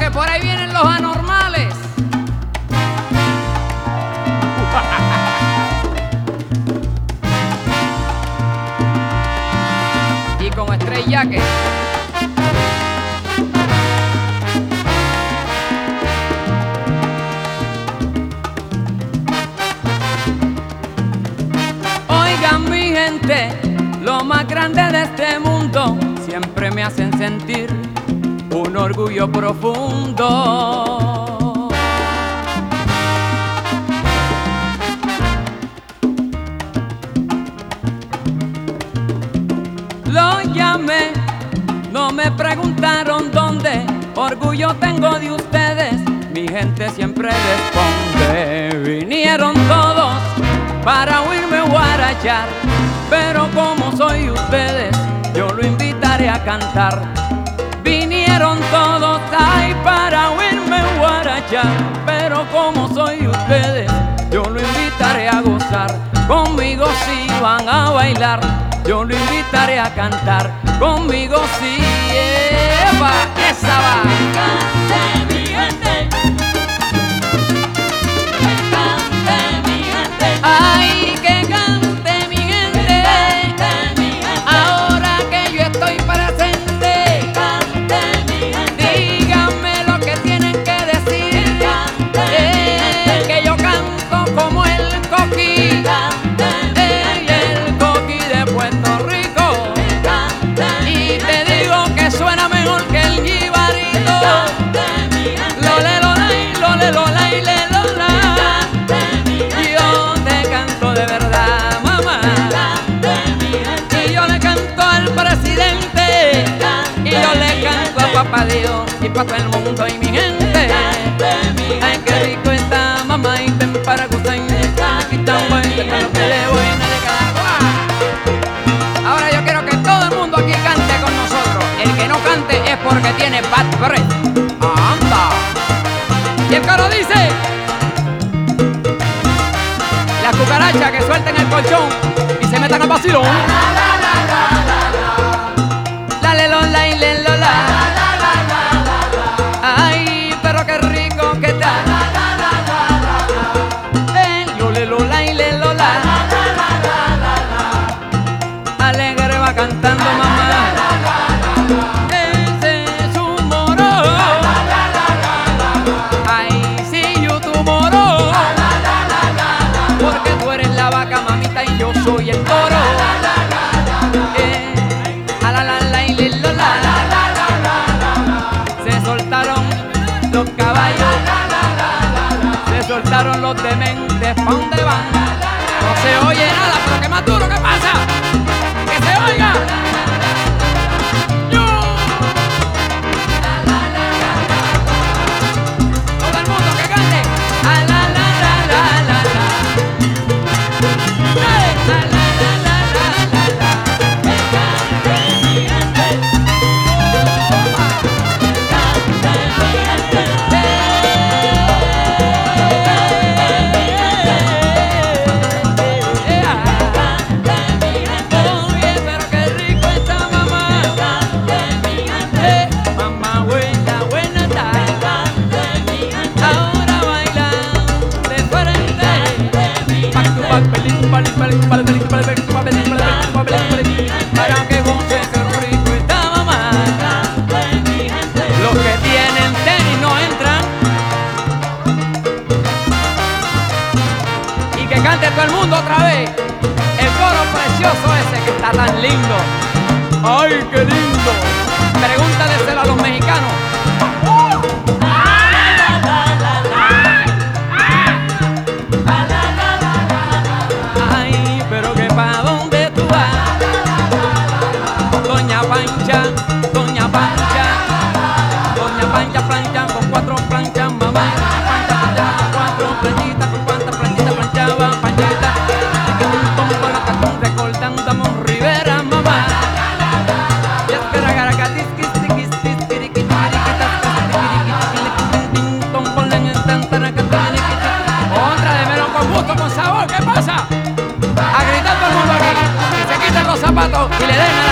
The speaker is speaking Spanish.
que por ahí vienen los anormales. Y con Estrella que oigan mi gente, lo más grande de este mundo siempre me hacen sentir un orgullo profundo. Lo llamé, no me preguntaron dónde, orgullo tengo de ustedes, mi gente siempre responde. Vinieron todos para oírme guarachar, pero como soy ustedes, yo lo invitaré a cantar. Vinieron todos ahí para oírme guarachar, pero como soy ustedes, yo lo invitaré a gozar. Conmigo si van a bailar, yo lo invitaré a cantar. Conmigo si Eva, esa va. Cante mi gente, que cante mi gente, Ay, que cante mi gente, cante mi gente, ahora que yo estoy presente. cante mi gente, Díganme lo que tienen que decir, que yo canto como el coqui, el coqui de Puerto Rico. Y te digo que suena mejor que el jibarito. Lole, lolay, lole, lolay, le, lola. Yo te canto de verdad, mamá. Y yo le canto al presidente, y yo le canto a papá Dios y pa' todo el mundo y mi gente. Ay, qué rico está, mamá, y ven para gozar. Aquí está un buen que lo que le voy a dedicar. Ahora yo quiero que todo el mundo aquí cante con nosotros. El que no cante es porque tiene bad breath. ¡Anda! Y el coro dice: las cucarachas que suelten el colchón y se metan al vacilón. La le lola y le lola. Ay, pero qué rico que está. Lo le lola y le lola. Alegre va cantando mamá. Ese es un moro. Ay, sí, yo tu moro. Porque tú eres la vaca, mamita, y yo soy el toro. A la la y le lola. Se soltaron los caballos, se soltaron los dementes. ¿Pa' dónde van? No se oye nada, pero que más duro, ¿qué pasa? ¡Que se oiga! ¡Yo! Todo el mundo que cante. A la la la la la la. ¡Hey! A la la la la la la. Que cante mi gente. Oye, pero qué rico está mamá. Mamá buena, buena está. Ahora baila de frente. Back to back, pelín, pelín, pelín, pelín, pelín, pelín, pelín, pelín, pelín, pelín, para que goce, qué rico está mamá. Los que tienen tenis no entran. Y que cante todo el mundo otra vez el coro precioso ese que está tan lindo. ¡Ay, qué lindo! Pregúntadeselo a los mexicanos. Ay, pero que pa' dónde tú vas, Doña Pancha, Doña Pancha. Doña Pancha plancha con 4 planchas, mamá. Pancha planchaba con 4 planchitas, con cuántas planchitas planchaba Panchita. Con la cartón recordando a Mon Rivera, mamá. Y es que ragaracatis, quis, quis, quis, quiriquis, quiriquitas, otra de melón con gusto, con sabor, ¿qué pasa? A gritar todo el mundo aquí, que se quiten los zapatos y le den a la